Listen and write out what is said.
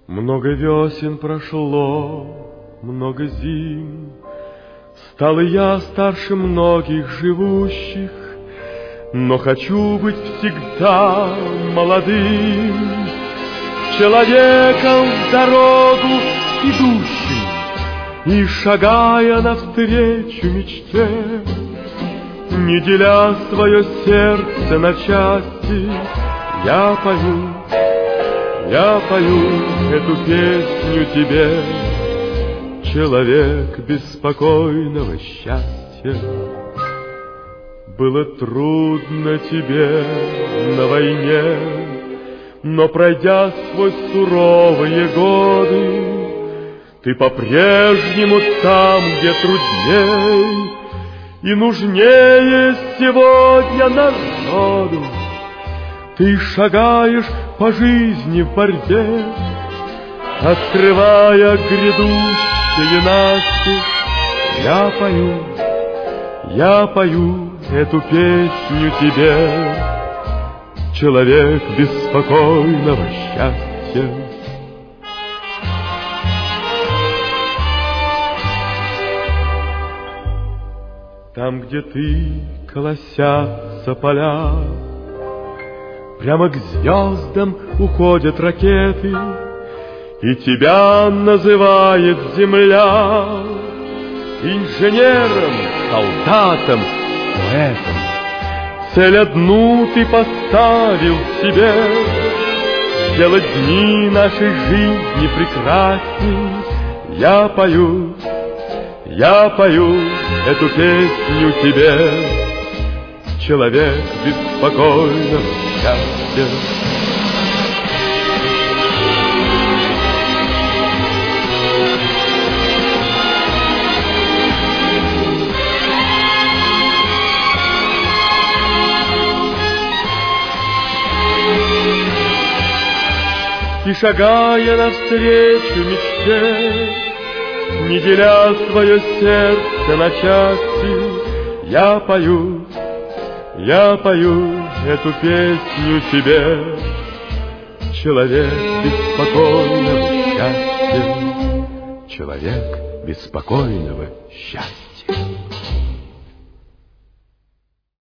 Много весен прошло, много зим, стал и я старше многих живущих, но хочу быть всегда молодым, человеком в дорогу идущим и шагая навстречу мечте, не деля свое сердце на части, я пою эту песню тебе, человек беспокойного счастья. Было трудно тебе на войне, но пройдя сквозь суровые годы, ты по-прежнему там, где трудней и нужнее сегодня народу. Ты шагаешь по жизни в борьбе, открывая грядущие настежь. Я пою эту песню тебе, человек беспокойного счастья. Там, где ты, колосятся поля, прямо к звездам уходят ракеты, и тебя называет земля инженером, солдатом, поэтом. Цель одну ты поставил себе — сделать дни нашей жизни прекрасней. Я пою эту песню тебе, человек беспокойного счастья. И шагая навстречу мечте, не деля свое сердце на части, я пою эту песню тебе, человек беспокойного счастья, человек беспокойного счастья.